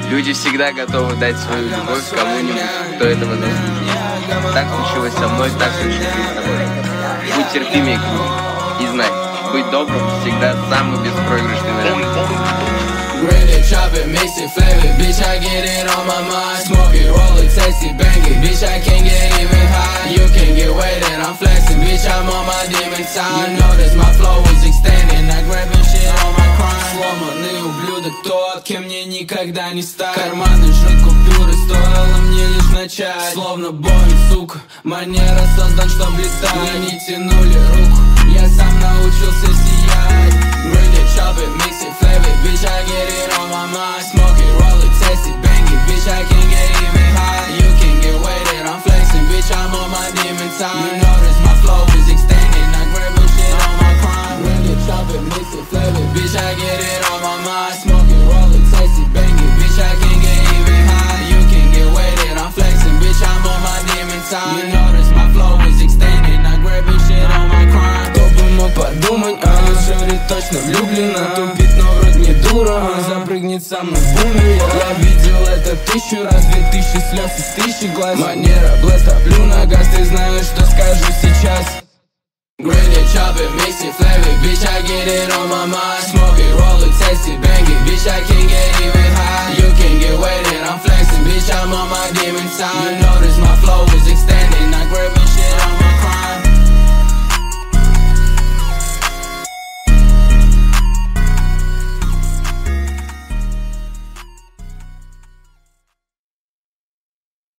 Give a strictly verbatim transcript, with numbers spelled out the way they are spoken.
Люди всегда готовы дать свою любовь кому-нибудь, кто этого заслуживает. Так случилось со мной, так случилось и с тобой. Будь терпимее к людям и знай, быть добрым всегда самый беспроигрышный вариант. Grill it, chop it, mix it, flavor, bitch, I get it on my mind. Smoke it, roll it, taste it, bang it, bitch, I can't get even high. You can get weighted, I'm flexing, bitch, I'm on my demon time. You notice my flow is extending, I grabbing shit on my crime. Сломанный ублюдок тот, кем мне никогда не стать. Карманы жрут купюры, стоило мне лишь начать. Словно Боинг, сука, манера создан, чтоб летать. Мне не тянули руку, я сам научился сиять. Grill it, chop it, mix it, flavor, bitch, I get it on my mind. Smoke it, roll it, taste it, bang it, bitch, I can't get even high. You can get weighted, I'm flexing, bitch, I'm on my demon time. You notice my flow is extending, I grabbing shit on my crime. Grill it, chop it, mix it, flavor, bitch, I get it on my mind. Smoke it, roll it, taste it, bang it, bitch, I can't get even high. You can get weighted, I'm flexing, bitch, I'm on my demon time. You notice my flow is extending, I grabbing shit on my crime. Кто бы мог подумать, а Шори точно влюблена. Тупит, но вроде не дура, он запрыгнет со мной в бумер. Я видел это тысячу раз, две тысячи слез из тысячи глаз. Манера блест, топлю на газ, ты знаешь, что скажу сейчас. Grill it, chop it, mix it, flavor, bitch, I get it on my mind. Smoke it, roll it, taste it, bang it, bitch, I can't get even high. You can get weighted, I'm flexing, bitch, I'm on my demon time. You notice my flow is extending, I grab